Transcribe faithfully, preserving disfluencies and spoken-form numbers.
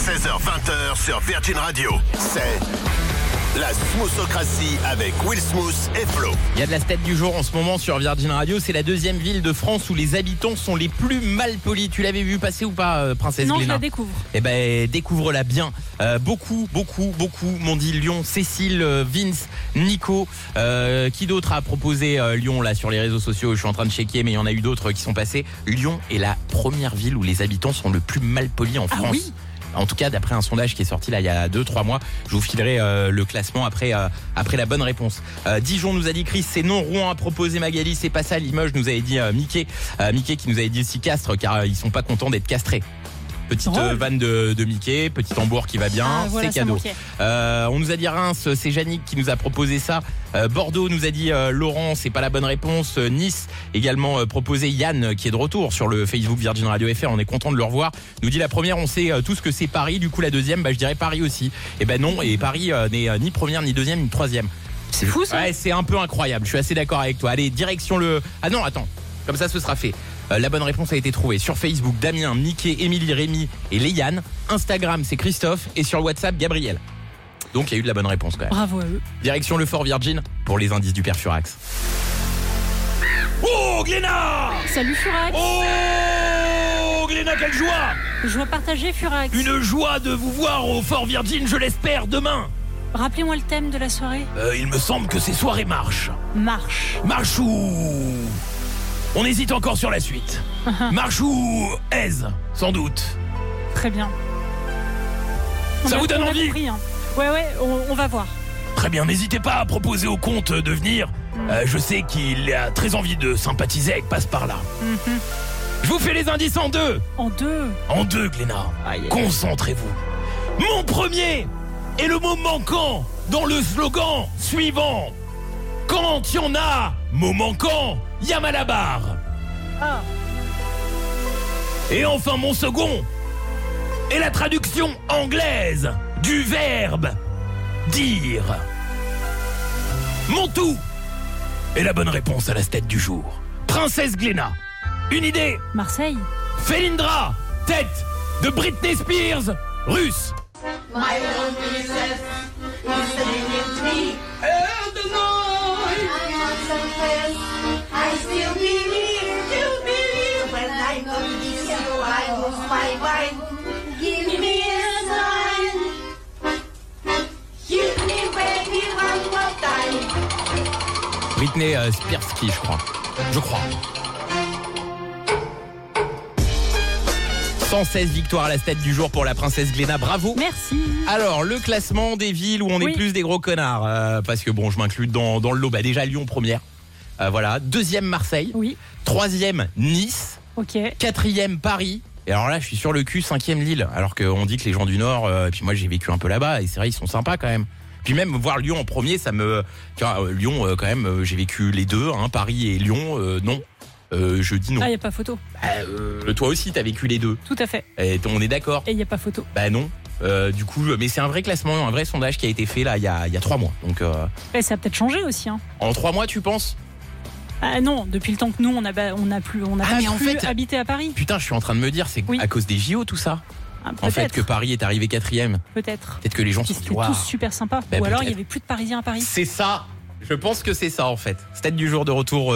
seize heures vingt sur Virgin Radio. C'est la Smoothocratie avec Will Smooth et Flo. Il y a de la stat du jour en ce moment sur Virgin Radio. C'est la deuxième ville de France où les habitants sont les plus mal polis. Tu l'avais vu passer ou pas, euh, Princesse Non, Glénat? je la découvre. Eh ben, découvre-la bien. Euh, beaucoup, beaucoup, beaucoup m'ont dit Lyon. Cécile, euh, Vince, Nico. Euh, qui d'autre a proposé euh, Lyon là sur les réseaux sociaux? Je suis en train de checker, mais il y en a eu d'autres qui sont passés. Lyon est la première ville où les habitants sont le plus mal polis en Ah France. oui? En tout cas, d'après un sondage qui est sorti là il y a deux trois mois, je vous filerai euh, le classement après euh, après la bonne réponse. Euh, Dijon nous a dit Chris, c'est non. Rouen a proposé Magali, c'est pas ça. Limoges nous avait dit euh, Mickey, euh, Mickey qui nous avait dit aussi Castres, car euh, ils sont pas contents d'être castrés. Petite euh, vanne de, de Mickey, petit tambour qui va bien, Ah, voilà, c'est ça cadeau. manquait. Euh, on nous a dit Reims, c'est Yannick qui nous a proposé ça. Euh, Bordeaux nous a dit euh, Laurent, c'est pas la bonne réponse. Euh, Nice également euh, proposé Yann euh, qui est de retour sur le Facebook Virgin Radio F R. On est content de le revoir. Nous dit la première, on sait euh, tout ce que c'est Paris. Du coup la deuxième, bah je dirais Paris aussi. Et ben non, et Paris euh, n'est euh, ni première, ni deuxième, ni troisième. C'est fou ça. Ouais, c'est un peu incroyable. Je suis assez d'accord avec toi. Allez, direction le. Ah non, attends. Comme ça, ce sera fait. Euh, la bonne réponse a été trouvée sur Facebook. Damien, Mickey, Émilie, Rémi et Léane. Instagram, c'est Christophe. Et sur WhatsApp, Gabriel. Donc, il y a eu de la bonne réponse quand même. Bravo à eux. Direction le Fort Virgin pour les indices du Père Furax. Oh, Glénat! Salut Furax. Oh, Glénat, quelle joie! Joie partagée Furax. Une joie de vous voir au Fort Virgin, je l'espère, demain. Rappelez-moi le thème de la soirée. Euh, il me semble que c'est soirée marche. Marche. Marche ou... On hésite encore sur la suite. Marche ou aise, sans doute. Très bien. Ça On vous a- donne on a envie? compris, hein. Ouais, ouais, on, on va voir. Très bien, n'hésitez pas à proposer au comte de venir. Euh, je sais qu'il a très envie de sympathiser avec Passe-Par-Là. Mhm. Je vous fais les indices en deux. En deux. En deux, Glénat. Aïe, aïe. Concentrez-vous. Mon premier est le mot manquant dans le slogan suivant. Quand il y en a, mot manquant, y a Malabar. Ah. Et enfin, mon second est la traduction anglaise du verbe dire. Mon tout est la bonne réponse à la tête du jour. Princesse Glénat, une idée. Marseille. Felindra, tête de Britney Spears, russe. My own princess is singing to me. Oh, the Lord. I'm not confess. I still believe, still believe. When I come to you, I lose my mind. Give me a sign. Give me baby one more time. Britney euh, Spearski, je crois. Je crois. cent seize victoires à la tête du jour pour la princesse Glénat, bravo. Merci. Alors, le classement des villes où on est Oui. plus des gros connards, euh, parce que bon, je m'inclus dans, dans le lot. Bah déjà Lyon première, euh, voilà. Deuxième Marseille, Oui. troisième Nice, Ok. quatrième Paris. Et alors là, je suis sur le cul, cinquième Lille. Alors qu'on dit que les gens du Nord, euh, et puis moi j'ai vécu un peu là-bas, et c'est vrai, ils sont sympas quand même. Puis même voir Lyon en premier, ça me... Tu vois, euh, Lyon euh, quand même, euh, j'ai vécu les deux, hein, Paris et Lyon, euh, non. Euh, je dis non. Ah, il n'y a pas photo. Bah, euh, toi aussi, t'as vécu les deux. Tout à fait. Et on est d'accord? Et il n'y a pas photo. Bah non. Euh, du coup, mais c'est un vrai classement, un vrai sondage qui a été fait là il y a, il y a trois mois. Donc euh, Et ça a peut-être changé aussi. Hein. en trois mois, tu penses? Ah non, depuis le temps que nous, on a, ba- on a plus, on a Ah, pas mais en pu fait- habiter à Paris. Putain, je suis en train de me dire, c'est Oui. à cause des J O tout ça. Ah, En fait, peut-être. que Paris est arrivé quatrième. Peut-être. Peut-être que les gens se Qui sont dit, étaient waouh. tous super sympas. Bah, Ou alors il peut-être. y avait plus de Parisiens à Paris. C'est ça. Je pense que c'est ça en fait. Stade du jour de retour.